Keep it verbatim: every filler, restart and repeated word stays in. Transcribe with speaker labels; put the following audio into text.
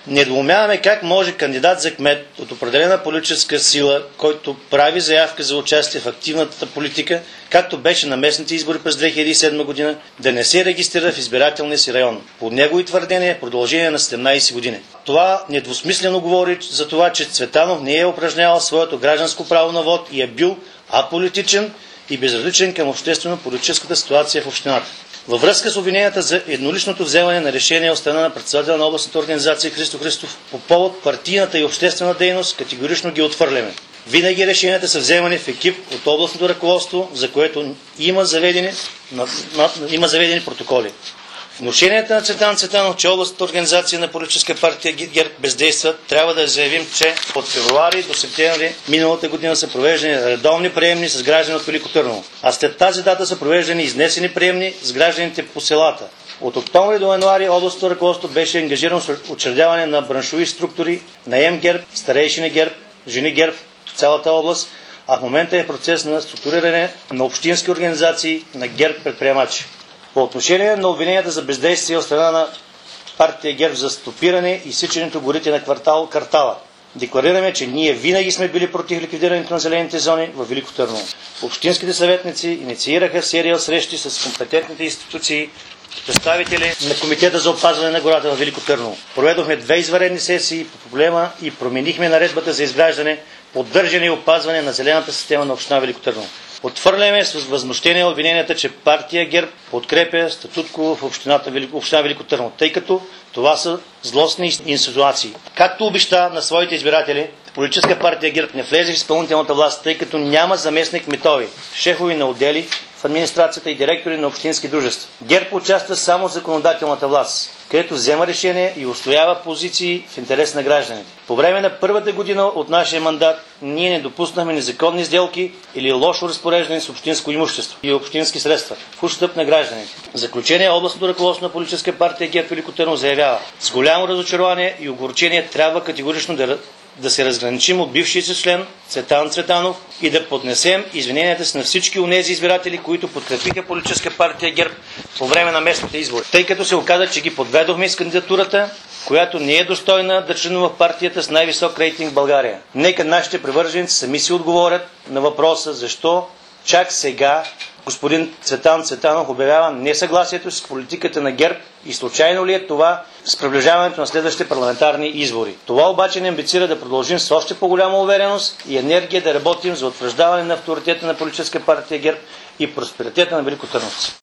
Speaker 1: Недоумяваме как може кандидат за кмет от определена политическа сила, който прави заявка за участие в активната политика, както беше на местните избори през две хиляди и седма година, да не се регистрира в избирателния си район. По негови твърдения е продължение на седемнайсет години. Това недвусмислено говори за това, че Цветанов не е упражнявал своето гражданско право на вод и е бил аполитичен и безразличен към обществено-политическата ситуация в общината. Във връзка с обвиненията за едноличното вземане на решение от страна на председателя на областната организация Христо Христов по повод партийната и обществена дейност, категорично ги отхвърляме. Винаги решенията са вземани в екип от областното ръководство, за което има заведени, на, на, има заведени протоколи. Внушенията на Цветан Цветанов, че областната организация на политическа партия ГЕРБ бездейства, трябва да заявим, че от февруари до септември миналата година са провеждани редовни приемни с граждани от Велико Търново, а след тази дата са провеждани изнесени приемни с гражданите по селата. От октомври до януари областното ръководство беше ангажирано с учредяване на браншови структури, наем ГЕРБ, старейшини ГЕРБ, жени ГЕРБ в цялата област, а в момента е процес на структуриране на общински организации на ГЕРБ предприемачи. По отношение на обвиненията за бездействие от страна на партия ГЕРБ за стопиране и изсичането горите на квартал Картала, декларираме, че ние винаги сме били против ликвидирането на зелените зони в Велико Търново. Общинските съветници инициираха серия срещи с компетентните институции, представители на Комитета за опазване на гората в Велико Търново. Проведохме две извънредни сесии по проблема и променихме наредбата за изграждане, поддържане и опазване на зелената система на община Велико Търново. Отхвърляме с възмущение обвиненията, че партия ГЕРБ подкрепя статутко в общината Велико, община Велико Търново, тъй като това са злостни инсинуации. Както обеща на своите избиратели, политическа партия ГЕРБ не влезе в изпълнителната власт, тъй като няма заместник кметови, шефови на отдели в администрацията и директори на общински дружества. ГЕРБ участва само в законодателната власт, където взема решение и устоява позиции в интерес на гражданите. По време на първата година от нашия мандат ние не допуснахме незаконни сделки или лошо разпореждане с общинско имущество и общински средства в ущърб на гражданите. В заключение, областното ръководство на политическа партия ГЕРБ Велико Търново заявява: с голямо разочарование и огорчение трябва категорично да да се разграничим от бившия си член Цветан Цветанов и да поднесем извиненията си на всички онези избиратели, които подкрепиха политическа партия ГЕРБ по време на местните избори, тъй като се оказа, че ги подведохме с кандидатурата, която не е достойна да членува в партията с най-висок рейтинг в България. Нека нашите привърженици сами си отговорят на въпроса защо чак сега господин Цветан Цветанов обявява несъгласието си с политиката на ГЕРБ и случайно ли е това с приближаването на следващите парламентарни избори. Това обаче не амбицира да продължим с още по-голяма увереност и енергия да работим за утвърждаване на авторитета на политическа партия ГЕРБ и просперитета на великотърновци.